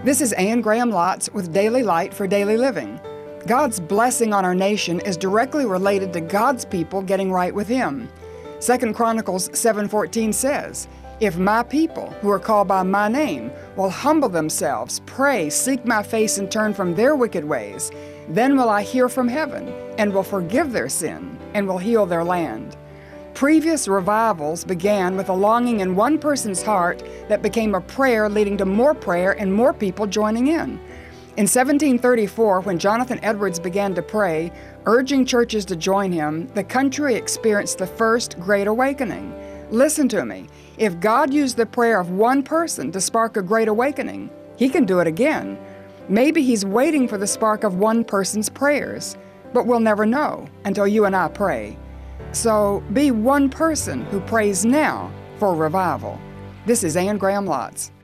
This is Anne Graham Lotz with Daily Light for Daily Living. God's blessing on our nation is directly related to God's people getting right with Him. 2 Chronicles 7:14 says, "If my people, who are called by my name, will humble themselves, pray, seek my face, and turn from their wicked ways, then will I hear from heaven, and will forgive their sin, and will heal their land." Previous revivals began with a longing in one person's heart that became a prayer, leading to more prayer and more people joining in. In 1734, when Jonathan Edwards began to pray, urging churches to join him, the country experienced the first Great Awakening. Listen to me. If God used the prayer of one person to spark a Great Awakening, He can do it again. Maybe He's waiting for the spark of one person's prayers, but we'll never know until you and I pray. So be one person who prays now for revival. This is Anne Graham Lotz.